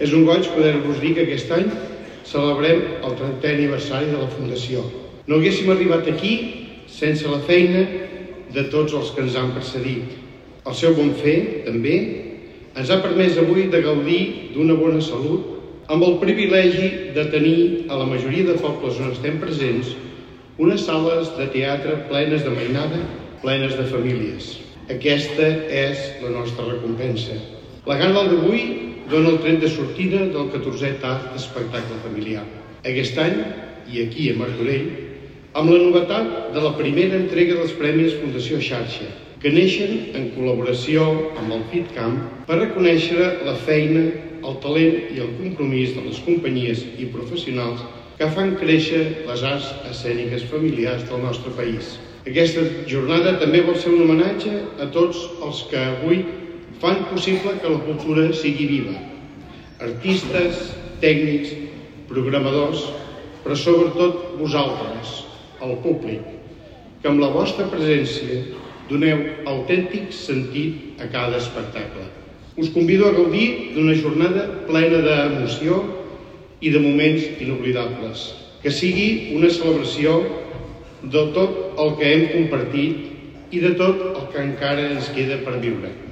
És un goig poder-vos dir que aquest any celebrem el 30è aniversari de la Fundació. No haguéssim arribat aquí sense la feina de tots els que ens han precedit. El seu bon fer, també, ens ha permès avui de gaudir d'una bona salut amb el privilegi de tenir a la majoria de pobles on estem presents unes sales de teatre plenes de mainada, plenes de famílies. Aquesta és la nostra recompensa. La gala d'avui dona el tret de sortida del 14è tard d'espectacle familiar. Aquest any, i aquí a Martorell, amb la novetat de la primera entrega dels Premis Fundació Xarxa, que neixen en col·laboració amb el FitCamp per reconèixer la feina, el talent i el compromís de les companyies i professionals que fan créixer les arts escèniques familiars del nostre país. Aquesta jornada també vol ser un homenatge a tots els que avui fan possible que la cultura sigui viva. Artistes, tècnics, programadors, però sobretot vosaltres, el públic, que amb la vostra presència doneu autèntic sentit a cada espectacle. Us convido a gaudir d'una jornada plena d'emoció i de moments inoblidables. Que sigui una celebració de tot el que hem compartit i de tot el que encara ens queda per viure.